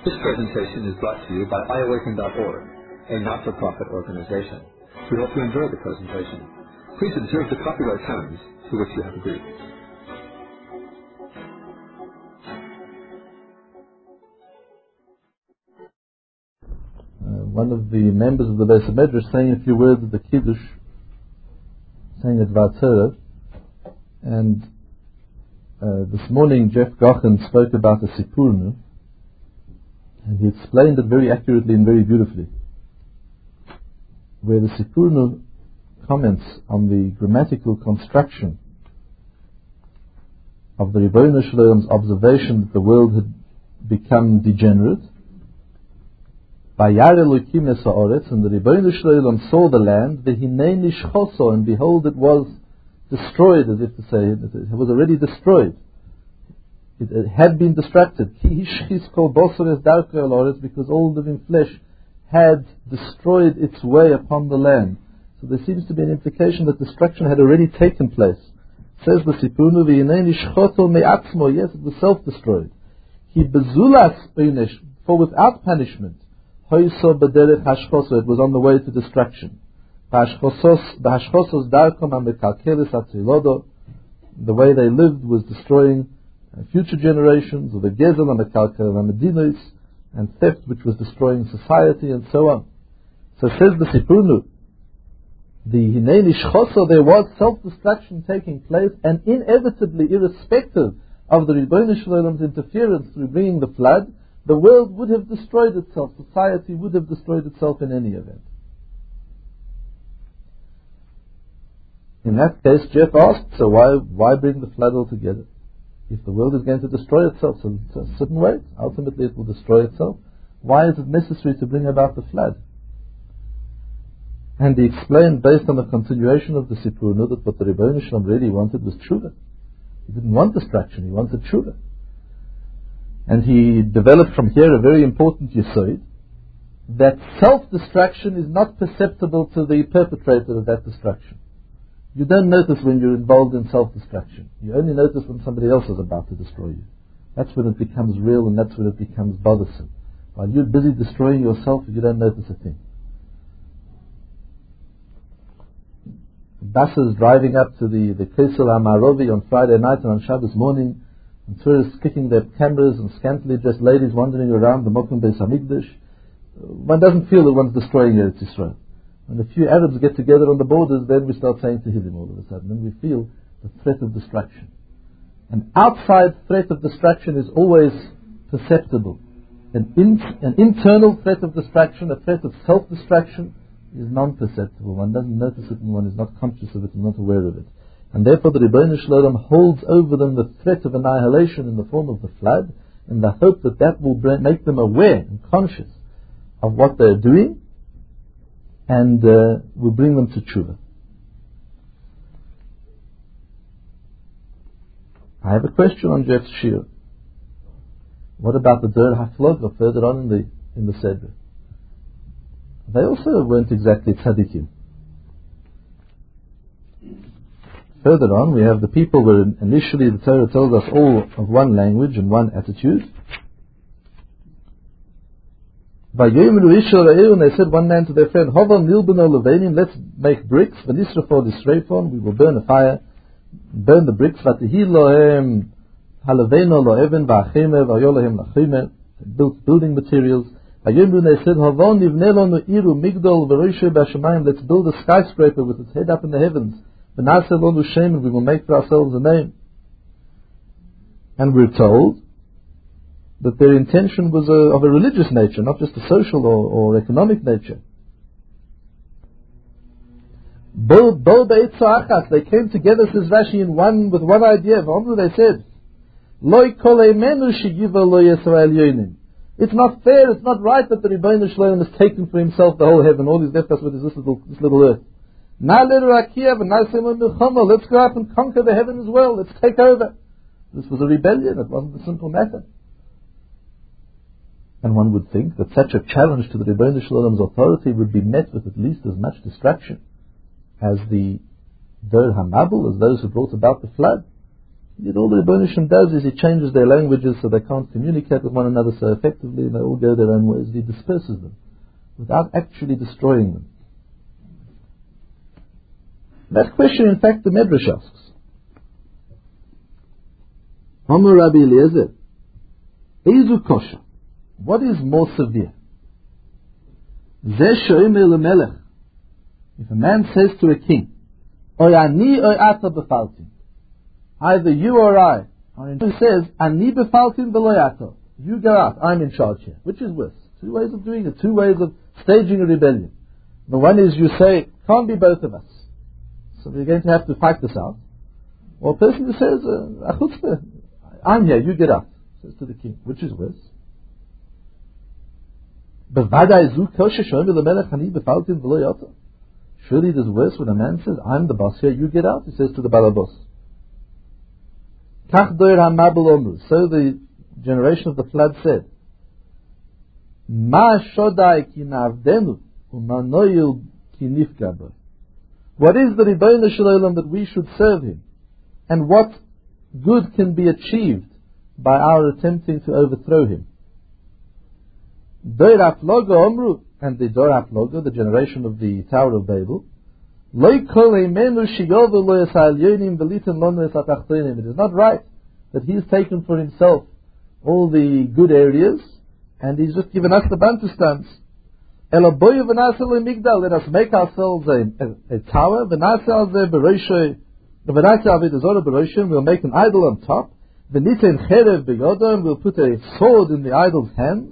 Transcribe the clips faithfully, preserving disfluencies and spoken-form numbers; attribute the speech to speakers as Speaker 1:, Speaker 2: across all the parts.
Speaker 1: This presentation is brought to you by i awaken dot org, a not-for-profit organization. We hope you enjoy the presentation. Please observe the copyright terms to which you have agreed.
Speaker 2: Uh, one of the members of the Beis Medrash saying a few words of the Kiddush, saying at Vatzera, and uh, this morning Jeff Gochen spoke about the Sipurnu, and he explained it very accurately and very beautifully, where the Sipurnu comments on the grammatical construction of the Ribono Shel Olam's observation that the world had become degenerate. Vayar Elokim es haaretz, and the Ribono Shel Olam saw the land, v'hinei nishchoso, and behold it was destroyed, as if to say, it was already destroyed. It, it had been distracted. Ki hishchis kol basar es darkei al haaretz, because all living flesh had destroyed its way upon the land. So there seems to be an implication that destruction had already taken place. Says the Sipurnu, v'hinei nishchoto me'atzmo, yes, it was self-destroyed. Ki bezulas oinesh, for without punishment, hoyso b'derech hashchoso, it was on the way to destruction. B'hashchosos darkom ha'mekalkelis hatzilodo, the way they lived was destroying future generations, or the gezel ha'mekalkel ha'medinos, and theft which was destroying society, and so on. So says the Sipurnu, the hinei nishchoso, there was self-destruction taking place, and inevitably, irrespective of the Ribono Shel Olam's interference through bringing the flood, the world would have destroyed itself, society would have destroyed itself in any event. In that case, Jeff asked, so why why bring the flood altogether? If the world is going to destroy itself, so a certain way, ultimately it will destroy itself, why is it necessary to bring about the flood? And he explained, based on the continuation of the Sipurnu, that what the Ribono Shel Olam really wanted was tshuva. He didn't want destruction, he wanted tshuva. And he developed from here a very important yesod, that self-destruction is not perceptible to the perpetrator of that destruction. You don't notice when you're involved in self-destruction. You only notice when somebody else is about to destroy you. That's when it becomes real, and that's when it becomes bothersome. While you're busy destroying yourself, you don't notice a thing. Buses driving up to the, the Kesel HaMarovi on Friday night and on Shabbos morning, and tourists kicking their cameras, and scantily dressed ladies wandering around the Mokum Beis Hamikdash. One doesn't feel that one's destroying Eretz Yisrael. When a few Arabs get together on the borders, then we start saying Tehillim all of a sudden. Then we feel the threat of destruction. An outside threat of destruction is always perceptible. An, in, an internal threat of destruction, a threat of self-destruction, is non-perceptible. One doesn't notice it, and one is not conscious of it and not aware of it. And therefore the Ribono Shel Olam holds over them the threat of annihilation in the form of the flood, in the hope that that will make them aware and conscious of what they're doing, and uh, will bring them to tshuva. I have a question on Jeff's shir. What about the Der HaFloga further on in the in the Seder? They also weren't exactly tzaddikim. Further on, we have the people were initially, the Torah tells us, all of one language and one attitude. And they said one man to their friend, let's make bricks, we will burn a fire, burn the bricks, built building materials. They said, let's build a skyscraper with its head up in the heavens, and we will make for ourselves a name. And we're told that their intention was a, of a religious nature, not just a social or, or economic nature. They came together, says Rashi, in one with one idea. They said, it's not fair, it's not right that the Ribono Shel Olam has taken for himself the whole heaven. All he's left us with is this little, this little earth. Let's go up and conquer the heaven as well. Let's take over. This was a rebellion. It wasn't a simple matter. And one would think that such a challenge to the Ribono Shel Olam's authority would be met with at least as much destruction as the Der HaMabul, as those who brought about the flood. Yet all the Rebbeinu Shem does is he changes their languages so they can't communicate with one another so effectively, and they all go their own ways. He disperses them without actually destroying them. That question, in fact, the Medrash asks. Amar Rabbi Eliezer, Eizu kosher. What is more severe? Zeh she'omer lemelech. If a man says to a king, Oy ani oy ata befaltin, either you or I, or he says, Ani befaltin v'lo yato, you go out, I'm in charge here. Which is worse? Two ways of doing it, two ways of staging a rebellion. The one is you say, can't be both of us, so we're going to have to fight this out. Or a person who says, uh, I'm here, you get out, says to the king. Which is worse? Surely it is worse when a man says, I'm the boss here, you get out, he says to the balabos. So the generation of the flood said, Ma shodai ki navdenu umanoyil ki nifgabo. What is the Rebbeinu Shalom that we should serve him? And what good can be achieved by our attempting to overthrow him? Doir Afloga Omru, and the Doir Afloga, the generation of the Tower of Babel, it is not right that he's taken for himself all the good areas and he's just given us the bantustans. Let us make ourselves a, a, a tower. We'll make an idol on top. We'll put a sword in the idol's hands.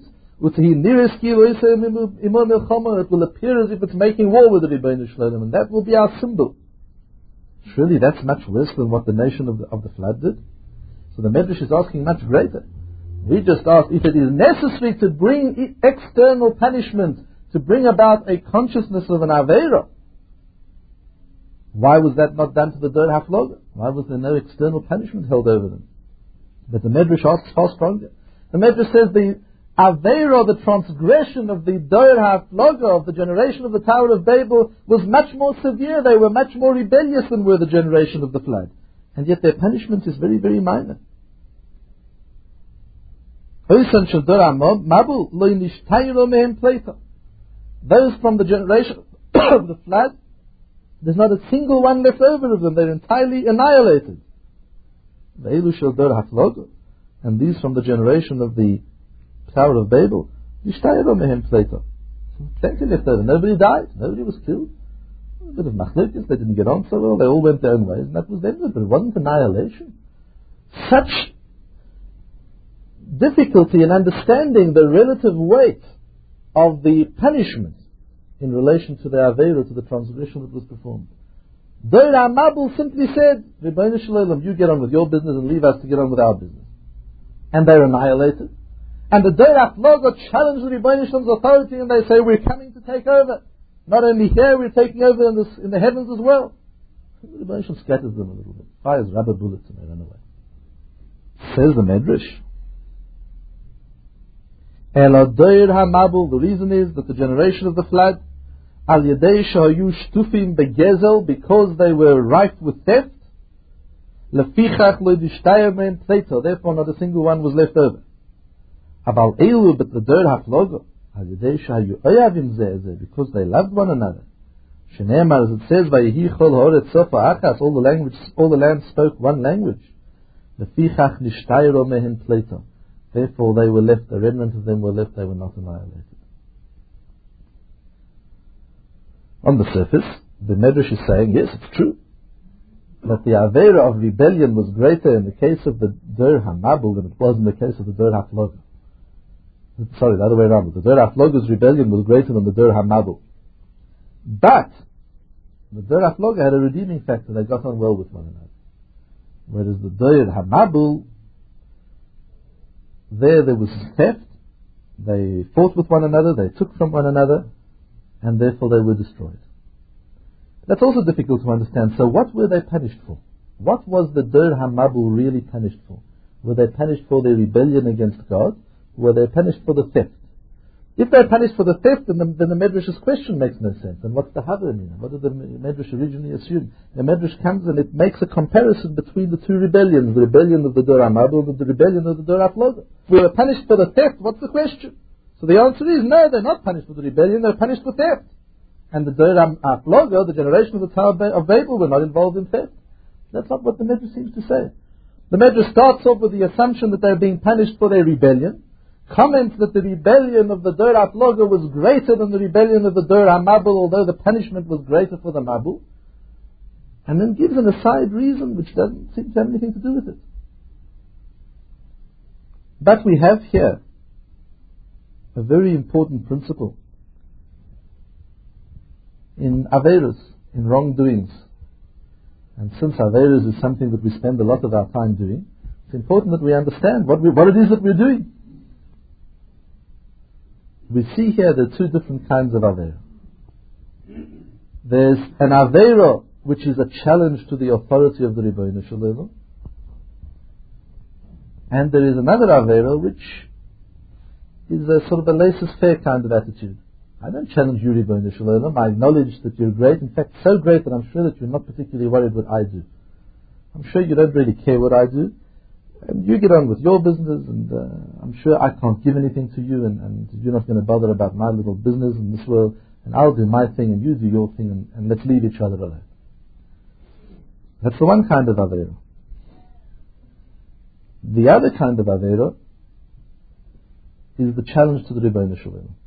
Speaker 2: It will appear as if it's making war with the Rebbeinu Shalom, and that will be our symbol. Surely that's much worse than what the nation of the, of the flood did. So the Medrash is asking much greater. We just asked if it is necessary to bring external punishment to bring about a consciousness of an Aveira. Why was that not done to the Doir HaFloga? Why was there no external punishment held over them? But the Medrash asks far stronger. The Medrash says the Aveira, the transgression of the Doir HaFloga, of the generation of the Tower of Babel, was much more severe. They were much more rebellious than were the generation of the flood. And yet their punishment is very, very minor. Those from the generation of the flood, there's not a single one left over of them. They're entirely annihilated. And these from the generation of the Tower of Babel, plenty left over. Nobody died. Nobody was killed. A bit of machlokes, they didn't get on so well. They all went their own ways, and that was them. But it wasn't annihilation. Such difficulty in understanding the relative weight of the punishment in relation to the Aveira, to the transgression that was performed. Doir HaMabul simply said, Rebbeinu Shalom, you get on with your business and leave us to get on with our business. And they're annihilated. And the Doir HaFloga challenged the Rebbeinu Shalom's authority, and they say, we're coming to take over. Not only here, we're taking over in, this, in the heavens as well. The Rebbeinu Shalom scatters them a little bit, fires rubber bullets, and they run away. Says the Medrash, Ela Doir HaMabul, the reason is that the generation of the flood, Al Yadei Shahayu Shtufim Begezel, because they were rife with theft, Lefichach Lo Dishtayim Mehem Pleito, therefore not a single one was left over. Abal Eilu, but the Doir HaFloga, Al Yadei Shahayu Oyavim Zeh, because they loved one another. Sheneemar, as it says, Vayihi Chol Ha'oretz Sofa Achas, all the language, all the land spoke one language. Lefichach Nishtayro Mehem Pleito. Therefore they were left, the remnant of them were left, they were not annihilated. On the surface, the Medrash is saying, yes, it's true, that the Aveira of rebellion was greater in the case of the Doir HaMabul than it was in the case of the Doir HaFloga. Sorry, the other way around. The Doir HaFloga's rebellion was greater than the Doir HaMabul. But the Doir HaFloga had a redeeming factor, they got on well with one another. Whereas the Doir HaMabul, There, there was theft, they fought with one another, they took from one another, and therefore they were destroyed. That's also difficult to understand. So what were they punished for? What was the Doir HaMabul really punished for? Were they punished for their rebellion against God? Were they punished for the theft? If they're punished for the theft, then the, then the Medrash's question makes no sense. And what's the Hadar mean? What did the Medrash originally assume? The Medrash comes and it makes a comparison between the two rebellions, the rebellion of the Dor HaMabul and the rebellion of the Dor HaPloga. If we were punished for the theft, what's the question? So the answer is, no, they're not punished for the rebellion, they're punished for theft. And the Dor HaPloga, the generation of the Tower of Babel, were not involved in theft. That's not what the Medrash seems to say. The Medrash starts off with the assumption that they're being punished for their rebellion, comments that the rebellion of the Dor HaPloga was greater than the rebellion of the Dor HaMabul, although the punishment was greater for the Mabul, and then gives an aside reason which doesn't seem to have anything to do with it. But we have here a very important principle in Averos, in wrongdoings. And since Averos is something that we spend a lot of our time doing, it's important that we understand what, we, what it is that we're doing. We see here there are two different kinds of Avera. There's an Avera which is a challenge to the authority of the Ribbono Shel Olam, and there is another Avera which is a sort of a laissez-faire kind of attitude. I don't challenge you, Ribbono Shel Olam. I acknowledge that you're great, in fact so great that I'm sure that you're not particularly worried what I do. I'm sure you don't really care what I do. And you get on with your business, and uh, I'm sure I can't give anything to you, and, and you're not going to bother about my little business in this world, and I'll do my thing and you do your thing, and, and let's leave each other alone. That's the one kind of Avera. The other kind of Avera is the challenge to the Ribbono Shel Olam.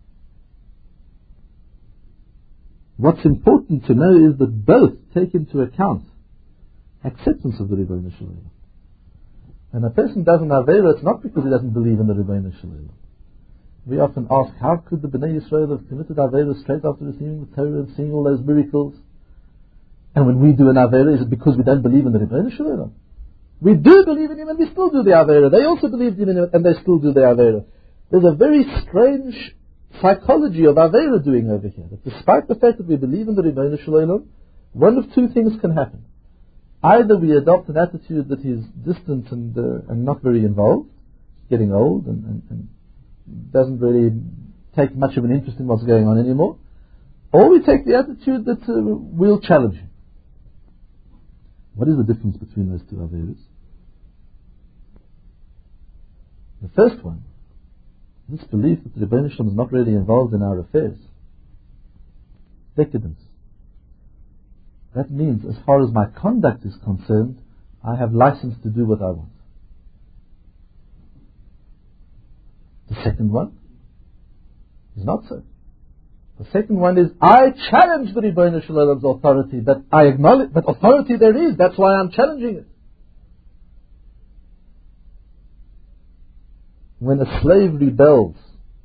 Speaker 2: What's important to know is that both take into account acceptance of the Ribbono Shel Olam. And a person does an Avera, it's not because he doesn't believe in the Ribbono Shel Olam. We often ask, how could the Bnei Yisrael have committed Avera straight after receiving the Torah and seeing all those miracles? And when we do an Avera, is it because we don't believe in the Ribbono Shel Olam? We do believe in him and we still do the Avera. They also believed in him and they still do the Avera. There's a very strange psychology of Avera doing over here. That despite the fact that we believe in the Ribbono Shel Olam, one of two things can happen. Either we adopt an attitude that is distant and, uh, and not very involved, getting old and, and, and doesn't really take much of an interest in what's going on anymore, or we take the attitude that uh, we'll challenge him. What is the difference between those two Averas? The first one, this belief that the Ribbono Shel Olam is not really involved in our affairs, decadence. That means, as far as my conduct is concerned, I have license to do what I want. The second one is not so. The second one is, I challenge the Ribbono Shel Olam's authority, but I acknowledge, but authority there is, that's why I'm challenging it. When a slave rebels,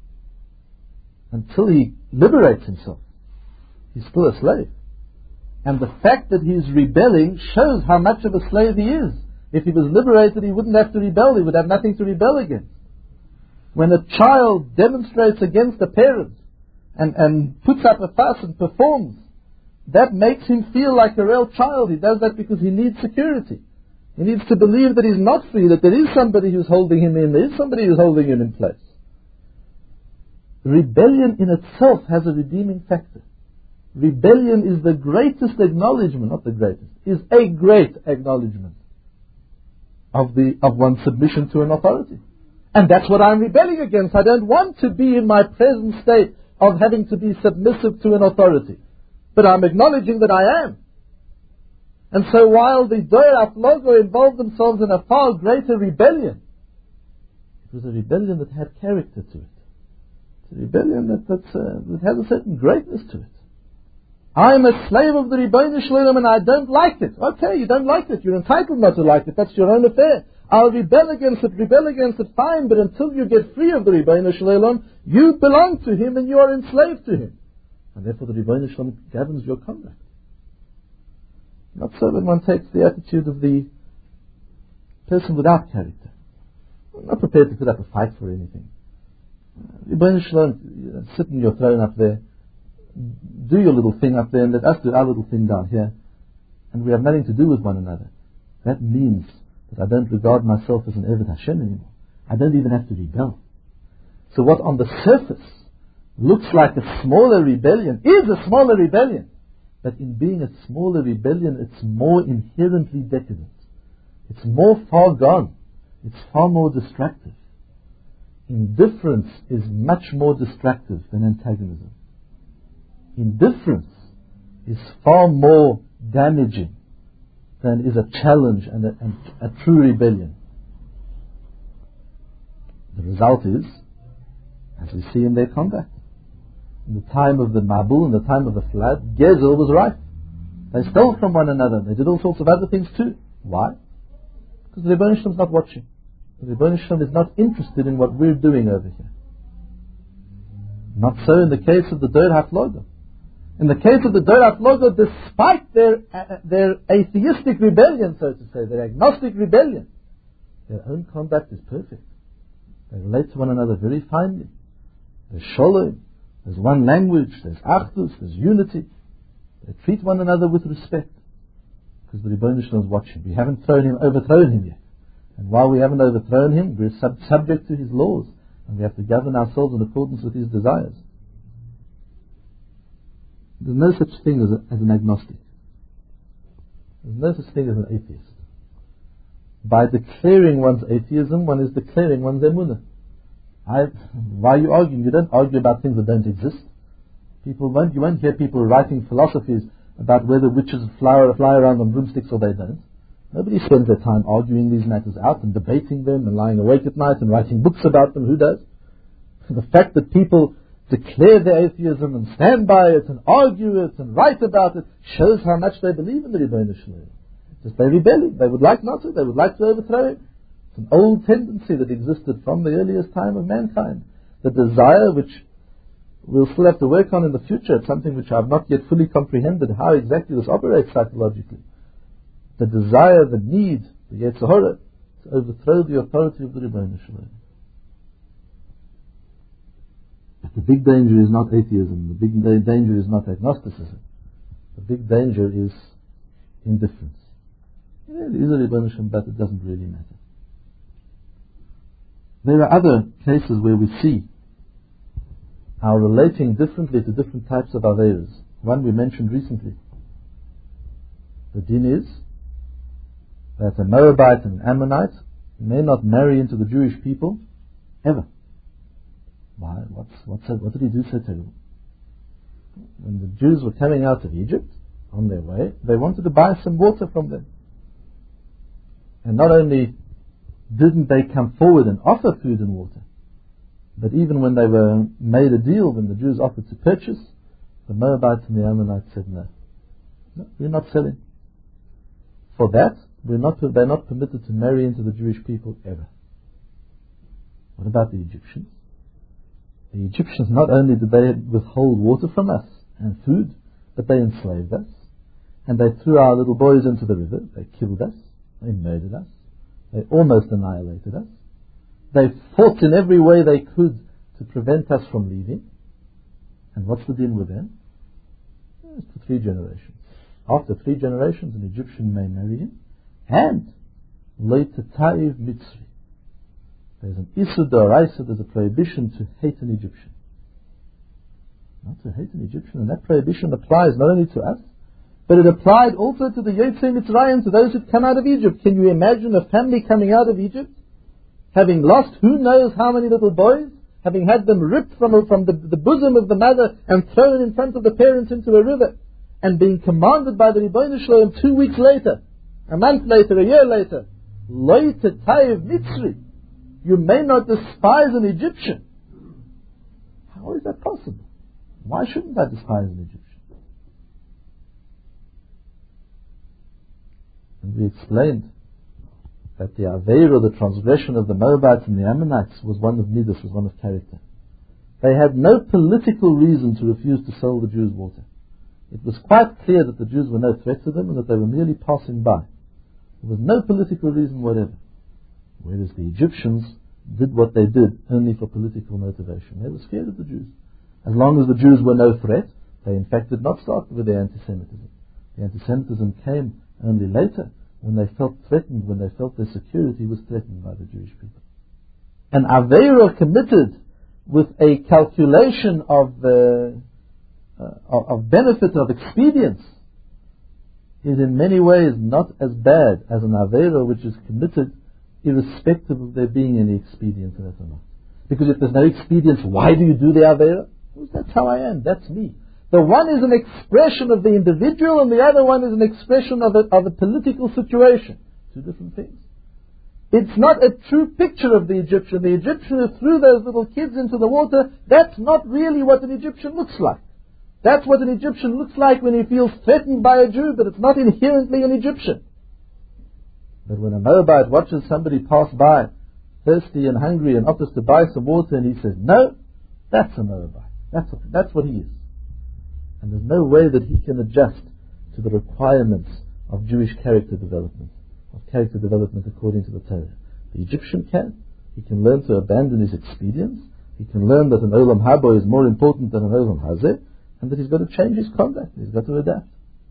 Speaker 2: until he liberates himself, he's still a slave. And the fact that he's rebelling shows how much of a slave he is. If he was liberated, he wouldn't have to rebel. He would have nothing to rebel against. When a child demonstrates against a parent and, and puts up a fuss and performs, that makes him feel like a real child. He does that because he needs security. He needs to believe that he's not free, that there is somebody who's holding him in, there is somebody who's holding him in place. Rebellion in itself has a redeeming factor. Rebellion is the greatest acknowledgement, not the greatest, is a great acknowledgement of the of one's submission to an authority. And that's what I'm rebelling against. I don't want to be in my present state of having to be submissive to an authority. But I'm acknowledging that I am. And so while the Dor HaPloga involved themselves in a far greater rebellion, it was a rebellion that had character to it. It's a rebellion that, that's, uh, that has a certain greatness to it. I'm a slave of the Ribbono Shel Olam and I don't like it. Okay, you don't like it. You're entitled not to like it. That's your own affair. I'll rebel against it, rebel against it, fine, but until you get free of the Ribbono Shel Olam, you belong to him and you are enslaved to him. And therefore the Ribbono Shel Olam governs your conduct. Not so when one takes the attitude of the person without character. I'm not prepared to put up a fight for anything. Ribbono Shel Olam, sit in your throne up there, do your little thing up there and let us do our little thing down here, and we have nothing to do with one another. That means that I don't regard myself as an Eved Hashem anymore. I don't even have to rebel. So what on the surface looks like a smaller rebellion, is a smaller rebellion. But in being a smaller rebellion, it's more inherently decadent. It's more far gone. It's far more destructive. Indifference is much more destructive than antagonism. Indifference is far more damaging than is a challenge and a, and a true rebellion. The result is, as we see in their conduct, in the time of the Mabul, in the time of the flood, Gezel was rife. They stole from one another. They did all sorts of other things too. Why? Because the Rebbeinu Shalom is not watching. The Rebbeinu Shalom is not interested in what we're doing over here. Not so in the case of the Dor HaFloga. In the case of the Dor HaFloga, despite their uh, their atheistic rebellion, so to say, their agnostic rebellion, their own conduct is perfect. They relate to one another very finely. There's shalom, there's one language, there's achdus, there's unity. They treat one another with respect. Because the Rebbeinu Shalom is watching. We haven't thrown him, overthrown him yet. And while we haven't overthrown him, we're sub- subject to his laws. And we have to govern ourselves in accordance with his desires. There's no such thing as, a, as an agnostic. There's no such thing as an atheist. By declaring one's atheism, one is declaring one's emunah. I, why are you arguing? You don't argue about things that don't exist. People won't, you won't hear people writing philosophies about whether witches fly, fly around on broomsticks or they don't. Nobody spends their time arguing these matters out and debating them and lying awake at night and writing books about them. Who does? The fact that people declare their atheism and stand by it and argue it and write about it shows how much they believe in the Rebbeinu Shalom. Just they're rebelling. They would like not to. They would like to overthrow it. It's an old tendency that existed from the earliest time of mankind. The desire, which we'll still have to work on in the future, it's something which I've not yet fully comprehended how exactly this operates psychologically. The desire, the need, the Yetzer Hara, to overthrow the authority of the Rebbeinu Shalom. But the big danger is not atheism. The big da- danger is not agnosticism. The big danger is indifference. Yeah, there is a Rebbeinu Shalom, but it doesn't really matter. There are other cases where we see our relating differently to different types of Averas. One we mentioned recently. The din is that a Moabite and an Ammonite may not marry into the Jewish people ever. Why? What's, what's that, what did he do so terrible? When the Jews were coming out of Egypt, on their way, they wanted to buy some water from them. And not only didn't they come forward and offer food and water, but even when they were made a deal, when the Jews offered to purchase, the Moabites and the Ammonites said no. No, we're not selling. For that, we're not, they're not permitted to marry into the Jewish people ever. What about the Egyptians? The Egyptians, not only did they withhold water from us and food, but they enslaved us. And they threw our little boys into the river. They killed us. They murdered us. They almost annihilated us. They fought in every way they could to prevent us from leaving. And what's the deal with them? It's for three generations. After three generations, an Egyptian may marry him. And later, Ta'iv Mitzri. There's an Isur D'Oraisa, there's a prohibition to hate an Egyptian. Not to hate an Egyptian. And that prohibition applies not only to us, but it applied also to the Yotzei Mitzrayim, to those who'd come out of Egypt. Can you imagine a family coming out of Egypt, having lost who knows how many little boys, having had them ripped from, from the, the bosom of the mother and thrown in front of the parents into a river, and being commanded by the Rebbeinu Shalom two weeks later, a month later, a year later, Lo Tetayev Mitzri, you may not despise an Egyptian. How is that possible? Why shouldn't I despise an Egyptian? And we explained that the Aveira, the transgression of the Moabites and the Ammonites, was one of midas, was one of character. They had no political reason to refuse to sell the Jews water. It was quite clear that the Jews were no threat to them and that they were merely passing by. There was no political reason whatever. Whereas the Egyptians did what they did only for political motivation. They were scared of the Jews. As long as the Jews were no threat, they in fact did not start with their anti-Semitism. The anti-Semitism came only later, when they felt threatened, when they felt their security was threatened by the Jewish people. An Aveira committed with a calculation of, uh, uh, of, of benefit, of expedience, is in many ways not as bad as an Aveira which is committed irrespective of there being any expedience in it or not. Because if there's no expedience, why do you do the Aveira? Well, that's how I am, that's me. The one is an expression of the individual and the other one is an expression of a, of a political situation. Two different things. It's not a true picture of the Egyptian. The Egyptian who threw those little kids into the water, that's not really what an Egyptian looks like. That's what an Egyptian looks like when he feels threatened by a Jew, but it's not inherently an Egyptian. But when a Moabite watches somebody pass by, thirsty and hungry, and offers to buy some water, and he says, no, that's a Moabite. That's what, that's what he is. And there's no way that he can adjust to the requirements of Jewish character development, of character development according to the Torah. The Egyptian can. He can learn to abandon his expedience. He can learn that an Olam Haba is more important than an Olam Hazeh, and that he's got to change his conduct. He's got to adapt.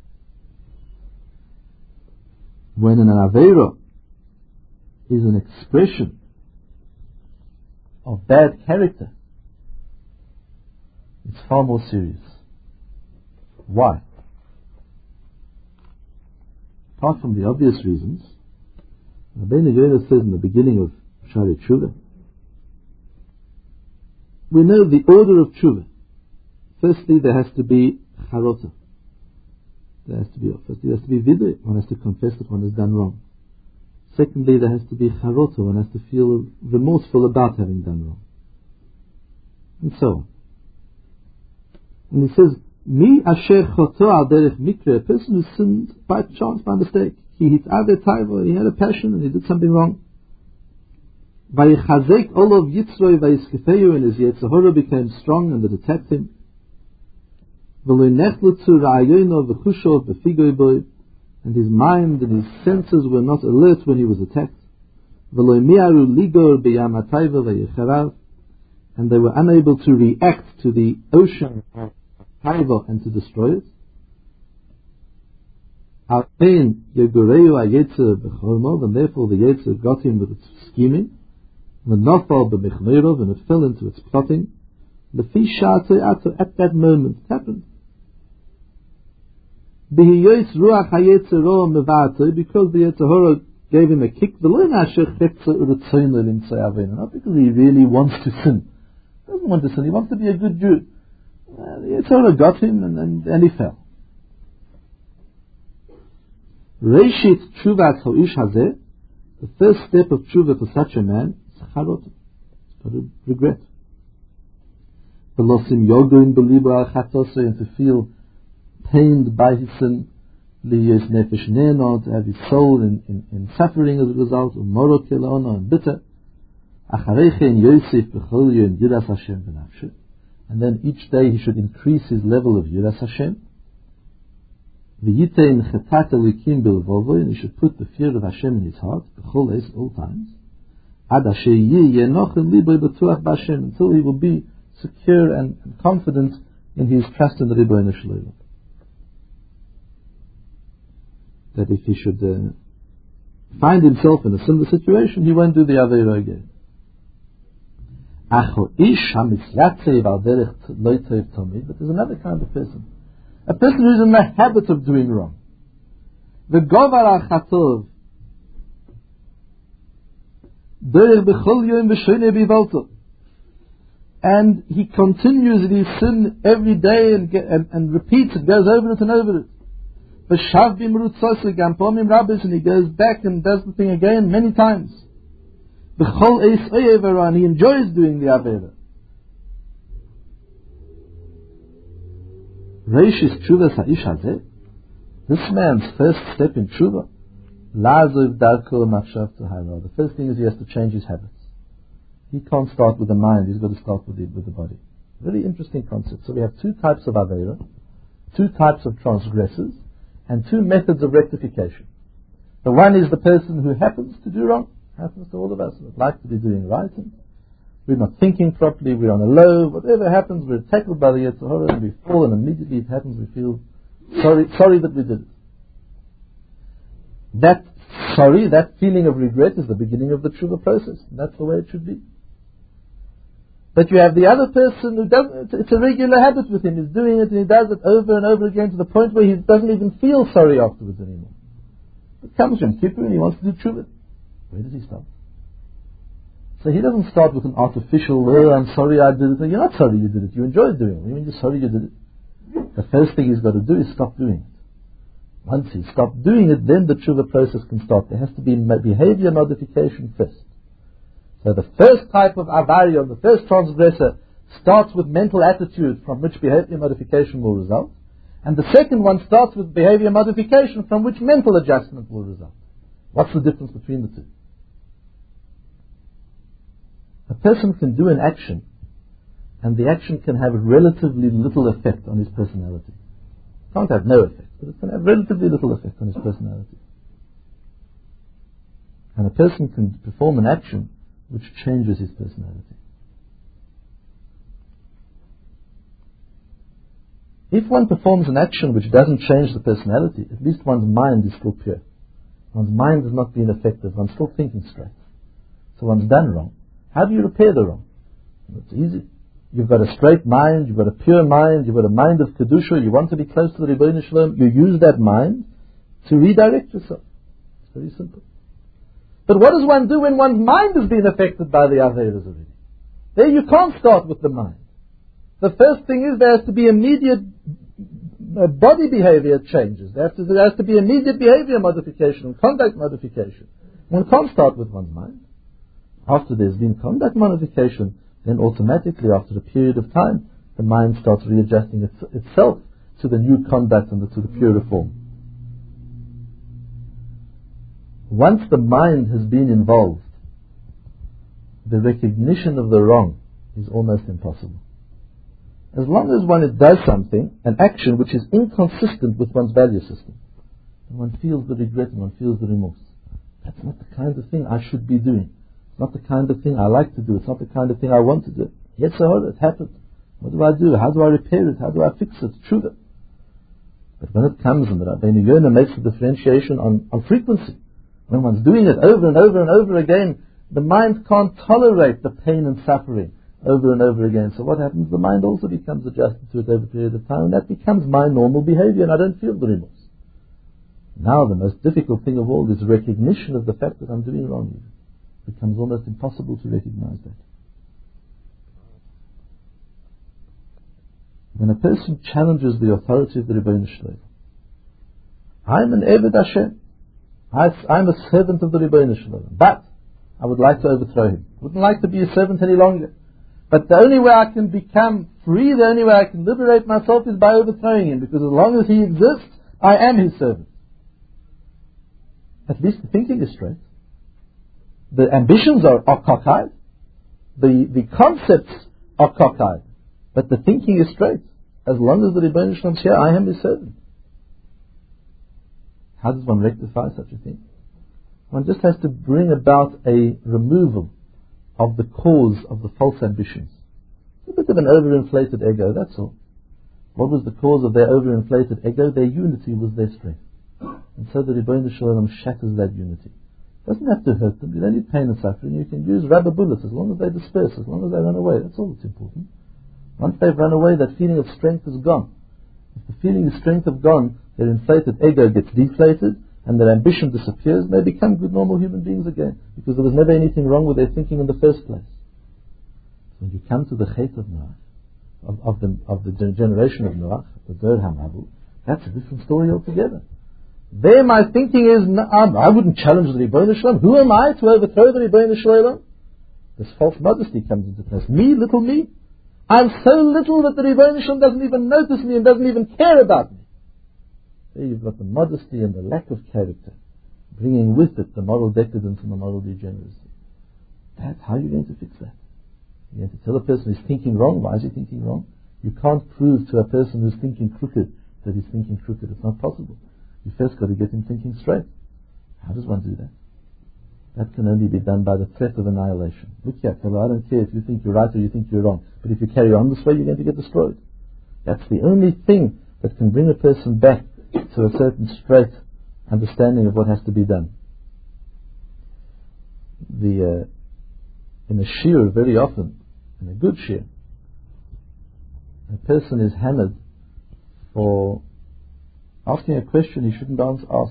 Speaker 2: When an Aveira is an expression of bad character, it's far more serious. Why? Apart from the obvious reasons, Rabbeinu Yonah says in the beginning of Shari Tshuva, we know the order of Tshuva. Firstly, there has to be charota. There has to be, firstly, there has to be vidui. One has to confess that one has done wrong. Secondly, there has to be charota. One has to feel remorseful about having done wrong. And so on. And he says, Mi asher choto al derech mikra, a person who sinned by chance, by mistake. He hit ave taiva, he had a passion and he did something wrong. Vayichazek olov yitzroi vayiskefeyu, and his Yetzirah became strong and it attacked him. V'lo nechlutzu ra'ayono v'chusho v'figoi boy, and his mind and his senses were not alert when he was attacked. V'lo mi'aru ligor b'yam ha'taiva vayicharav, and they were unable to react to the ocean of Taiva and to destroy it. Alpein yegoreu ha'yetzer b'chormov, and therefore the Yetzer got him with its scheming. V'nofal b'mechmeirov, and it fell into its plotting. L'fi sha'atei ato, at that moment it happened. B'hiyois ruach ha'yetzer ro mevatei, because the Yetzirah gave him a kick. V'lo na'asher chetzer u'retzoyno limtzei avena, not because he really wants to sin. He doesn't want to sin, he wants to be a good Jew. Uh, the Yetzirah got him and, and, and he fell. Reishit tshuvat ho'ish hazeh, the first step of tshuva for such a man is charot. It's got to regret. Velosim yogoin belibo al chatoseh, and to feel pained by his sin. Liyos nefesh neno, to have his soul in, in, in suffering as a result. Umoro kelono, and bitter. Acharechen yosef b'chol yom yiras Hashem b'nafshe. And then each day he should increase his level of yiras Hashem. V'yitein chetat elikim bilvovo, and he should put the fear of Hashem in his heart, b'chol es, all times. Ad asher yeh yenochen libo b'tuach b'Hashem, until he will be secure and, and confident in his trust in the Ribono Shel Olam. That if he should uh, find himself in a similar situation, he won't do the Aveira again. But there's another kind of person. A person who is in the habit of doing wrong. The govar al-chatov, derech b'chol yom v'shoneh b'yivalto, and he continues in his sin every day and, and, and repeats it, goes over it and over it. V'shav b'mrutzoseh gam pomim rabbis, and he goes back and does the thing again many times. B'chol eis oyev, and he enjoys doing the Aveira. Reishis tshuva sa'ish hazeh, this man's first step in tshuva, la'azov darko machshav tahara. The first thing is he has to change his habits. He can't start with the mind, he's got to start with the, with the body. Very interesting concept. So we have two types of Aveira, two types of transgressors, and two methods of rectification. The one is the person who happens to do wrong, happens to all of us, would like to be doing right, and we're not thinking properly, we're on a low, whatever happens, we're tackled by the Yetzirah, and we fall, and immediately it happens, we feel sorry, sorry that we did it. That sorry, that feeling of regret is the beginning of the tshuva process. That's the way it should be. But you have the other person who doesn't, it's a regular habit with him, he's doing it and he does it over and over again to the point where he doesn't even feel sorry afterwards anymore. It comes from Kippur and he wants to do tshuva. Where does he start? So he doesn't start with an artificial, oh, I'm sorry I did it. No, you're not sorry you did it, you enjoyed doing it. When you're sorry you did it, the first thing he's got to do is stop doing it. Once he stops doing it, then the tshuva process can start. There has to be behavior modification first. So the first type of avarya, the first transgressor, starts with mental attitude from which behavior modification will result. And the second one starts with behavior modification from which mental adjustment will result. What's the difference between the two? A person can do an action, and the action can have relatively little effect on his personality. It can't have no effect, but it can have relatively little effect on his personality. And a person can perform an action which changes his personality. If one performs an action which doesn't change the personality, at least one's mind is still pure. One's mind has not been affected, one's still thinking straight. So one's done wrong. How do you repair the wrong? It's easy. You've got a straight mind, you've got a pure mind, you've got a mind of Kedusha, you want to be close to the Rebbeinu Shalom, you use that mind to redirect yourself. It's very simple. But what does one do when one's mind has been affected by the Averas already? There you can't start with the mind. The first thing is there has to be immediate uh, body behavior changes. There has, to, there has to be immediate behavior modification and conduct modification. One can't start with one's mind. After there's been conduct modification, then automatically after a period of time, the mind starts readjusting its, itself to the new conduct and the, to the purer form. Once the mind has been involved, the recognition of the wrong is almost impossible. As long as one does something, an action which is inconsistent with one's value system, and one feels the regret and one feels the remorse, that's not the kind of thing I should be doing. It's not the kind of thing I like to do. It's not the kind of thing I want to do. Yes, sir, it happened. What do I do? How do I repair it? How do I fix it? Tshuva. But when it comes, and the Rabbeinu Yonah makes the differentiation on, on frequency, when one's doing it over and over and over again, the mind can't tolerate the pain and suffering over and over again. So what happens? The mind also becomes adjusted to it over a period of time, and that becomes my normal behavior, and I don't feel the remorse. Now the most difficult thing of all is recognition of the fact that I'm doing wrong. It becomes almost impossible to recognize that. When a person challenges the authority of the Rebbeinu Shalom, I'm an Eved Hashem. I'm a servant of the Rebbeinu Shalom, but I would like to overthrow him. I wouldn't like to be a servant any longer. But the only way I can become free, the only way I can liberate myself is by overthrowing him, because as long as he exists, I am his servant. At least the thinking is straight. The ambitions are, are cockeyed. The, the concepts are cockeyed. But the thinking is straight. As long as the Rebbeinu Shalom is here, I am his servant. How does one rectify such a thing? One just has to bring about a removal of the cause of the false ambitions. It's a bit of an overinflated ego, that's all. What was the cause of their overinflated ego? Their unity was their strength. And so the Rebbeinu Shalom shatters that unity. It doesn't have to hurt them. You don't need pain and suffering. You can use rubber bullets as long as they disperse, as long as they run away. That's all that's important. Once they've run away, that feeling of strength is gone. If the feeling of strength is gone, their inflated ego gets deflated, and their ambition disappears, and they become good normal human beings again, because there was never anything wrong with their thinking in the first place. When you come to the Chet of Noach, of, of, the, of the generation of Noach, the Dor HaMabul, that's a different story altogether. There my thinking is, no, I wouldn't challenge the Rebbeinu Shalom. Who am I to overthrow the Rebbeinu Shalom? This false modesty comes into place. Me, little me. I'm so little that the Rebbeinu Shalom doesn't even notice me and doesn't even care about me. There you've got the modesty and the lack of character, bringing with it the moral decadence and the moral degeneracy. That's how you're going to fix that. You're going to tell a person who's thinking wrong. Why is he thinking wrong? You can't prove to a person who's thinking crooked that he's thinking crooked. It's not possible. You first got to get him thinking straight. How does one do that? That can only be done by the threat of annihilation. Look here, fellow, I don't care if you think you're right or you think you're wrong, but if you carry on this way, you're going to get destroyed. That's the only thing that can bring a person back to a certain straight understanding of what has to be done. The uh, in a shiur, very often in a good shir, a person is hammered for asking a question he shouldn't ask.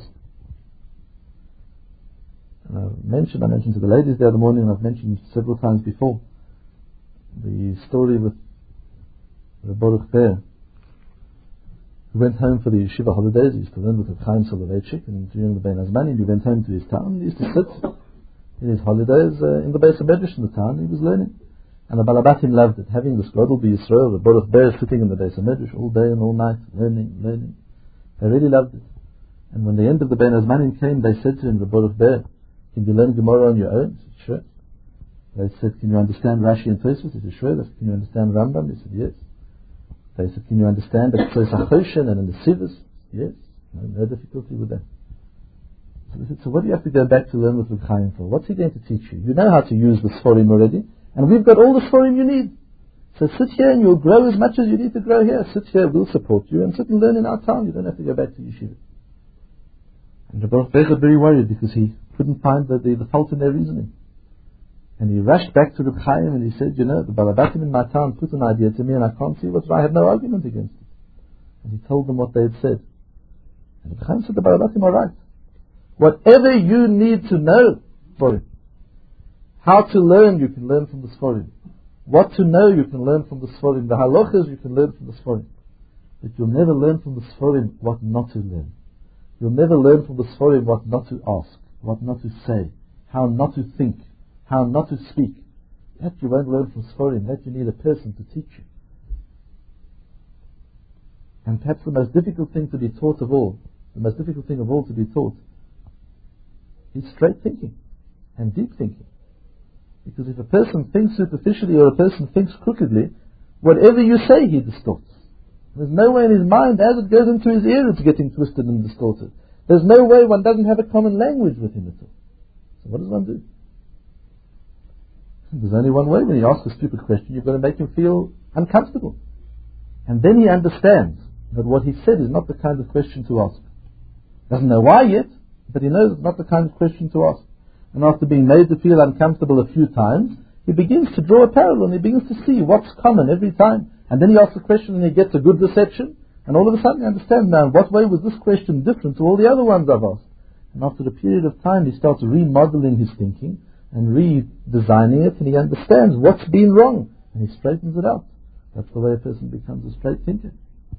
Speaker 2: And I mentioned, I mentioned to the ladies the other morning, and I've mentioned several times before, the story with the Baruch Ber, who went home for the yeshiva holidays. He used to learn with the Chaim Soloveitchik, and during the Ben Azmani, he went home to his town. He used to sit in his holidays uh, in the Beis HaMedrash in the town. He was learning. And the Balabatim loved it, having this Godel B'Yisrael, the Baruch Ber sitting in the Beis HaMedrash all day and all night, learning, learning. They really loved it. And when the end of the Ben Azmanim came, they said to him, the Baruch Ber, can you learn Gemara on your own? He said, sure. They said, can you understand Rashi and Tosfos? He said, sure. They said, can you understand Rambam? He said, yes. They said, can you understand the Tzos HaChoshen and the Sivas? Yes. No, no difficulty with that. So they said, so what do you have to go back to learn with Reb Chaim for? What's he going to teach you? You know how to use the Sforim already, and we've got all the Sforim you need. So sit here and you'll grow as much as you need to grow here. Sit here, we'll support you, and sit and learn in our town. You don't have to go back to yeshiva. And the Baruch Ber got very worried because he couldn't find the, the, the fault in their reasoning. And he rushed back to Reb Chaim and he said, you know, the Balabatim in my town put an idea to me and I can't see what's right. I have no argument against it. And he told them what they had said. And Reb Chaim said, the Balabatim are right. Whatever you need to know for it, how to learn, you can learn from the Sforim. What to know, you can learn from the Sforim. The halachas, you can learn from the Sforim. But you'll never learn from the Sforim what not to learn. You'll never learn from the Sforim what not to ask, what not to say, how not to think, how not to speak. That you won't learn from Sforim. That you need a person to teach you. And perhaps the most difficult thing to be taught of all, the most difficult thing of all to be taught, is straight thinking and deep thinking. Because if a person thinks superficially or a person thinks crookedly, whatever you say he distorts. There's no way in his mind, as it goes into his ear, it's getting twisted and distorted. There's no way one doesn't have a common language with him at all. So what does one do? There's only one way. When you ask a stupid question, you've got to make him feel uncomfortable. And then he understands that what he said is not the kind of question to ask. Doesn't know why yet, but he knows it's not the kind of question to ask. And after being made to feel uncomfortable a few times, he begins to draw a parallel and he begins to see what's common every time. And then he asks a question and he gets a good reception. And all of a sudden he understands, now in what way was this question different to all the other ones I've asked? And after a period of time he starts remodeling his thinking and redesigning it, and he understands what's been wrong and he straightens it out. That's the way a person becomes a straight thinker.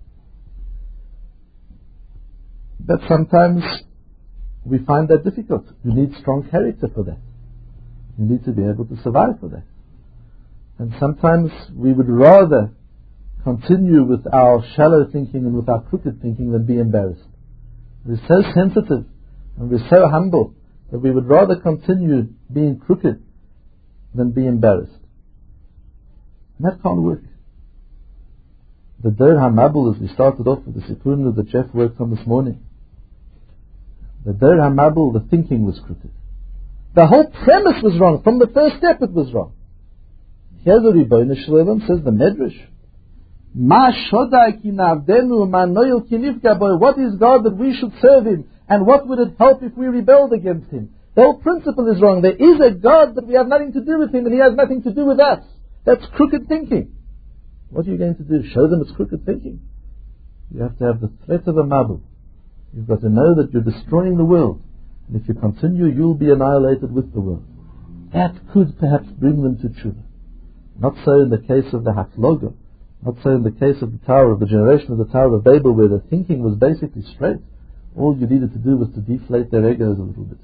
Speaker 2: But sometimes we find that difficult. You need strong character for that. You need to be able to survive for that. And sometimes we would rather continue with our shallow thinking and with our crooked thinking than be embarrassed. We're so sensitive and we're so humble that we would rather continue being crooked than be embarrassed. And that can't work. The Der HaMabul, as we started off with the Sipurna that Jeff worked on this morning, the Der HaMabul, the thinking was crooked. The whole premise was wrong. From the first step it was wrong. Here the Rebbeinu Shalom says the Medrash, Ma shodai ki navdenu ma noil ki nifga bo. What is God that we should serve Him? And what would it help if we rebelled against Him? The whole principle is wrong. There is a God, but we have nothing to do with Him and He has nothing to do with us. That's crooked thinking. What are you going to do? Show them it's crooked thinking? You have to have the threat of a mabul. You've got to know that you're destroying the world. And if you continue, you'll be annihilated with the world. That could perhaps bring them to tshuva. Not so in the case of the Hafloga. Not so in the case of the Tower of the generation of the Tower of Babel, where the thinking was basically straight. All you needed to do was to deflate their egos a little bit.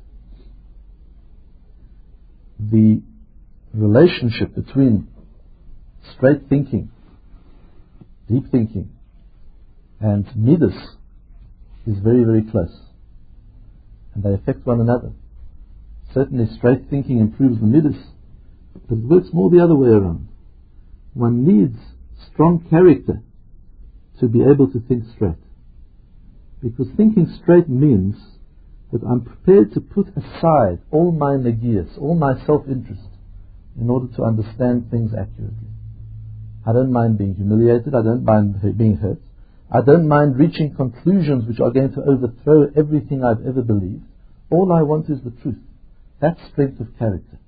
Speaker 2: The relationship between straight thinking, deep thinking, and midas is very, very close. And they affect one another. Certainly straight thinking improves the midas, but it works more the other way around. One needs strong character to be able to think straight. Because thinking straight means that I'm prepared to put aside all my negias, all my self-interest, in order to understand things accurately. I don't mind being humiliated, I don't mind being hurt, I don't mind reaching conclusions which are going to overthrow everything I've ever believed. All I want is the truth. That's strength of character.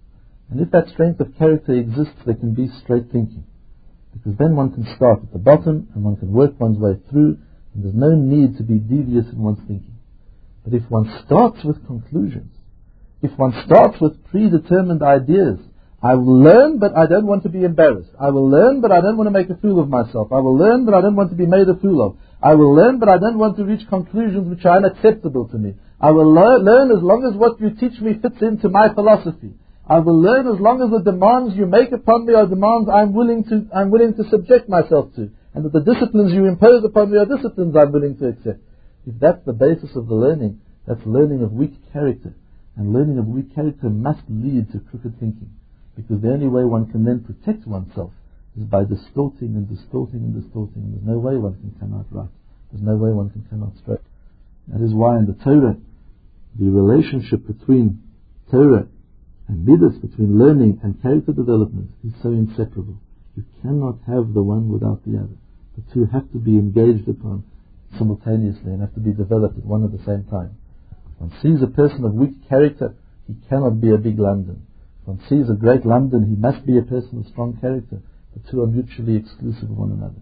Speaker 2: And if that strength of character exists, there can be straight thinking. Because then one can start at the bottom and one can work one's way through, and there's no need to be devious in one's thinking. But if one starts with conclusions, if one starts with predetermined ideas, I will learn, but I don't want to be embarrassed. I will learn, but I don't want to make a fool of myself. I will learn, but I don't want to be made a fool of. I will learn, but I don't want to reach conclusions which are unacceptable to me. I will lear- learn as long as what you teach me fits into my philosophy. I will learn as long as the demands you make upon me are demands I'm willing to I'm willing to subject myself to, and that the disciplines you impose upon me are disciplines I'm willing to accept. If that's the basis of the learning, that's learning of weak character. And learning of weak character must lead to crooked thinking. Because the only way one can then protect oneself is by distorting and distorting and distorting. And there's no way one can come out right. There's no way one can come out straight. That is why in the Torah, the relationship between Torah and Midas, between learning and character development, is so inseparable. You cannot have the one without the other. The two have to be engaged upon simultaneously and have to be developed at one at the same time. If one sees a person of weak character, he cannot be a big London. If one sees a great London, he must be a person of strong character. The two are mutually exclusive of one another.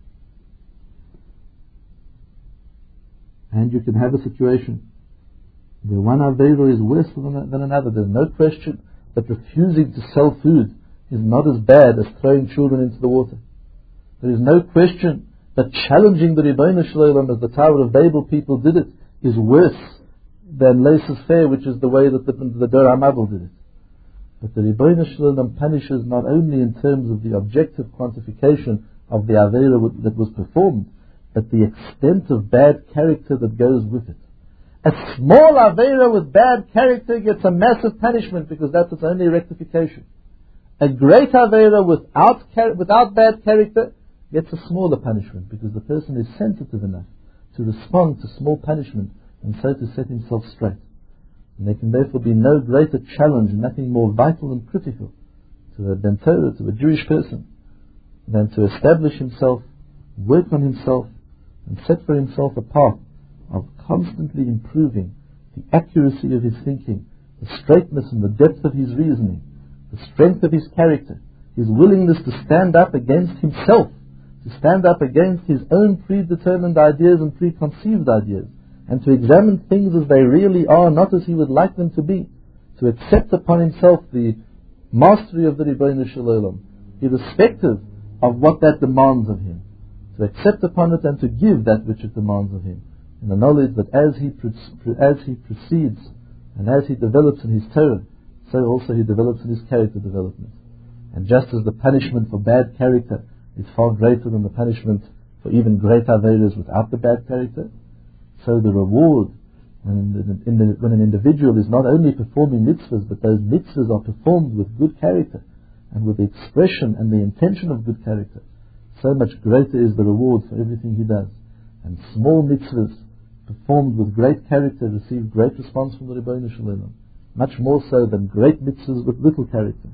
Speaker 2: And you can have a situation where one Avera is worse than, than another. There's no question that refusing to sell food is not as bad as throwing children into the water. There is no question that challenging the Ribbono Shel Olam as the Tower of Babel people did it is worse than laissez-faire, which is the way that the, the Dor HaMabul did it. But the Ribbono Shel Olam punishes not only in terms of the objective quantification of the Avera that was performed, but the extent of bad character that goes with it. A small Avera with bad character gets a massive punishment because that's its only rectification. A great Avera without, char- without bad character gets a smaller punishment because the person is sensitive enough to respond to small punishment and so to set himself straight. And there can therefore be no greater challenge, nothing more vital and critical to a Ben Torah, to a Jewish person, than to establish himself, work on himself, and set for himself a path of constantly improving the accuracy of his thinking, the straightness and the depth of his reasoning, the strength of his character, his willingness to stand up against himself, to stand up against his own predetermined ideas and preconceived ideas, and to examine things as they really are, not as he would like them to be, to accept upon himself the mastery of the Ribbono Shel Olam, irrespective of what that demands of him, to accept upon it and to give that which it demands of him, in the knowledge that as he as he proceeds and as he develops in his Torah, so also he develops in his character development. And just as the punishment for bad character is far greater than the punishment for even great Averas without the bad character, so the reward when, the, in the, when an individual is not only performing mitzvahs, but those mitzvahs are performed with good character and with the expression and the intention of good character, so much greater is the reward for everything he does. And small mitzvahs performed with great character receive great response from the Ribbono Shel Olam, much more so than great mitzvahs with little character.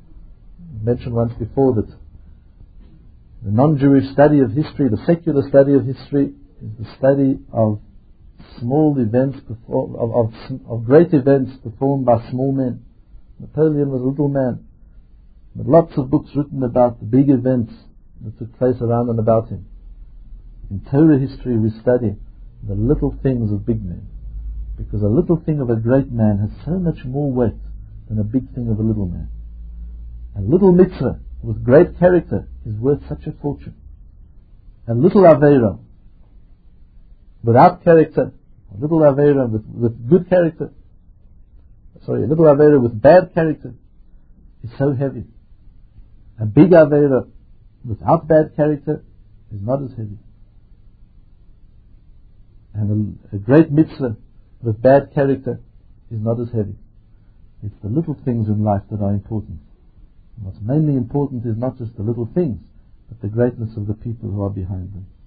Speaker 2: I mentioned once before that the non-Jewish study of history, the secular study of history, is the study of small events, perform, of, of, of great events performed by small men. Napoleon was a little man, but lots of books written about the big events that took place around and about him. In Torah history we study the little things of big men, because a little thing of a great man has so much more weight than a big thing of a little man. A little mitzvah with great character is worth such a fortune. A little Avera without character, a little Avera with, with good character, sorry, a little Avera with bad character is so heavy. A big Avera without bad character is not as heavy. And a, a great mitzvah with bad character is not as heavy. It's the little things in life that are important. And what's mainly important is not just the little things, but the greatness of the people who are behind them.